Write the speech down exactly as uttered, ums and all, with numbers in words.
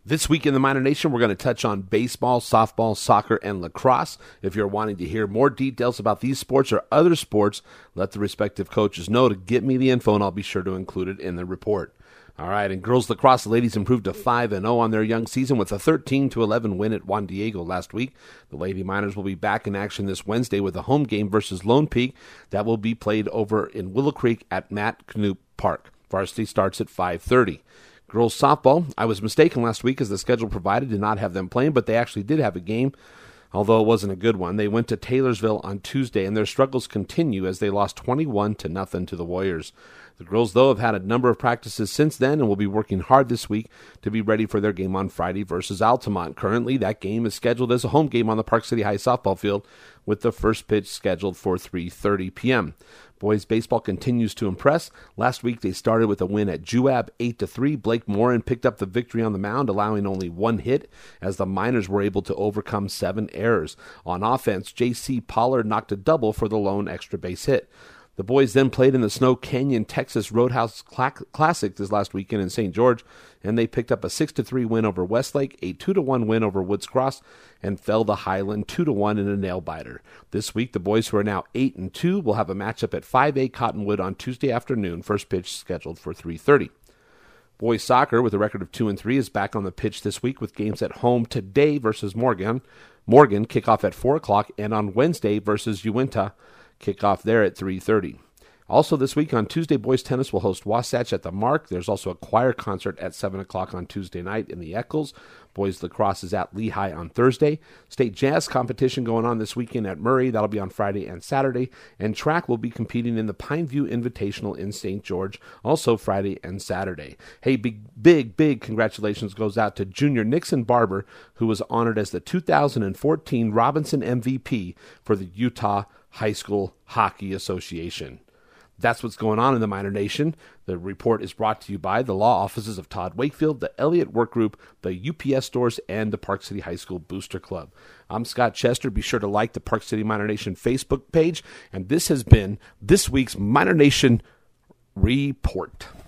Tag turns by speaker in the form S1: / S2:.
S1: This week in the Minor Nation, we're going to touch on baseball, softball, soccer, and lacrosse. If you're wanting to hear more details about these sports or other sports, let the respective coaches know to get me the info, and I'll be sure to include it in the report. All right, in girls lacrosse, the ladies improved to five and oh on their young season with a thirteen to eleven win at Juan Diego last week. The Lady Miners will be back in action this Wednesday with a home game versus Lone Peak that will be played over in Willow Creek at Matt Knoop Park. Varsity starts at five thirty. Girls softball, I was mistaken last week as the schedule provided did not have them playing, but they actually did have a game, although it wasn't a good one. They went to Taylorsville on Tuesday, and their struggles continue as they lost twenty-one to nothing to the Warriors. The girls, though, have had a number of practices since then and will be working hard this week to be ready for their game on Friday versus Altamont. Currently, that game is scheduled as a home game on the Park City High softball field with the first pitch scheduled for three thirty p.m. Boys baseball continues to impress. Last week they started with a win at Juab eight to three. Blake Morin picked up the victory on the mound, allowing only one hit as the Miners were able to overcome seven errors. On offense, J C Pollard knocked a double for the lone extra base hit. The boys then played in the Snow Canyon, Texas Roadhouse Classic this last weekend in Saint George, and they picked up a six to three win over Westlake, a two to one win over Woods Cross, and fell to Highland two to one in a nail-biter. This week, the boys, who are now eight and two, will have a matchup at five A Cottonwood on Tuesday afternoon, first pitch scheduled for three thirty. Boys soccer, with a record of two and three, is back on the pitch this week with games at home today versus Morgan. Morgan kickoff at four o'clock, and on Wednesday versus Uinta. Kickoff there at three thirty. Also this week on Tuesday, boys tennis will host Wasatch at the Mark. There's also a choir concert at seven o'clock on Tuesday night in the Eccles. Boys lacrosse is at Lehigh on Thursday. State jazz competition going on this weekend at Murray. That'll be on Friday and Saturday. And track will be competing in the Pineview Invitational in Saint George, also Friday and Saturday. Hey, big, big, big congratulations goes out to Junior Nixon Barber, who was honored as the two thousand fourteen Robinson M V P for the Utah High School Hockey Association. That's what's going on in the Minor Nation. The report is brought to you by the law offices of Todd Wakefield, the Elliott Work Group, the U P S stores, and the Park City High School Booster Club. I'm Scott Chester. Be sure to like the Park City Minor Nation Facebook page. And this has been this week's Minor Nation Report.